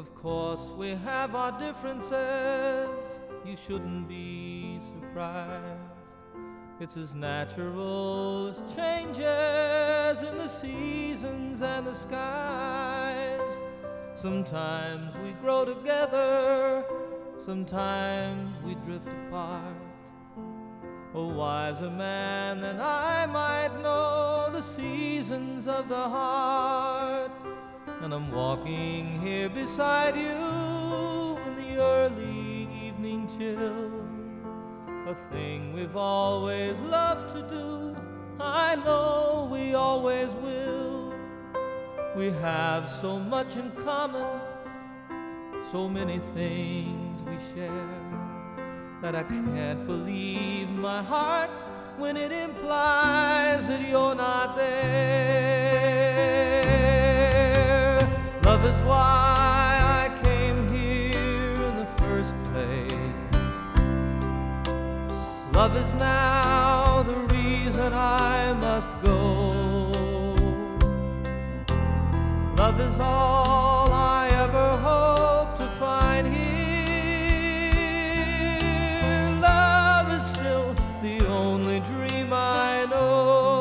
Of course we have our differences, you shouldn't be surprised. It's as natural as changes in the seasons and the skies. Sometimes we grow together, sometimes we drift apart. A wiser man than I might know the seasons of the heart. And I'm walking here beside you in the early evening chill, a thing we've always loved to do, I know we always will. We have so much in common, so many things we share, that I can't believe my heart when it implies that you're not there. Love is why I came here in the first place. Love is now the reason I must go. Love is all I ever hope to find here. Love is still the only dream I know.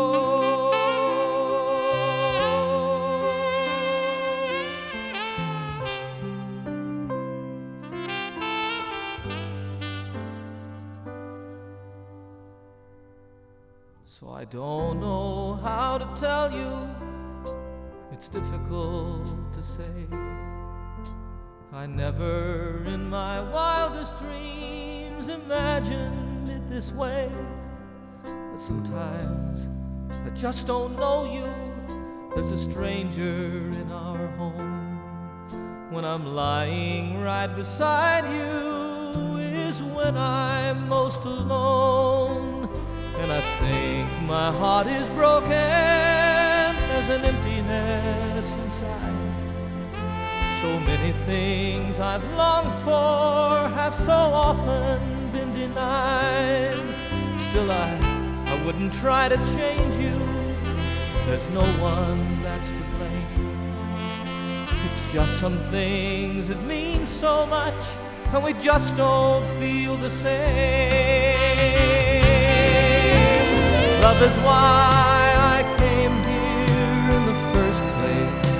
So I don't know how to tell you, it's difficult to say. I never in my wildest dreams imagined it this way. But sometimes I just don't know you. There's a stranger in our home. When I'm lying right beside you is when I'm most alone. And I think my heart is broken, there's an emptiness inside. So many things I've longed for have so often been denied. Still I wouldn't try to change you, there's no one that's to blame. It's just some things that mean so much, and we just don't feel the same. Love is why I came here in the first place.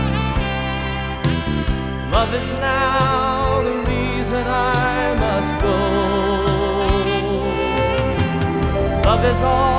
Love is now the reason I must go. Love is all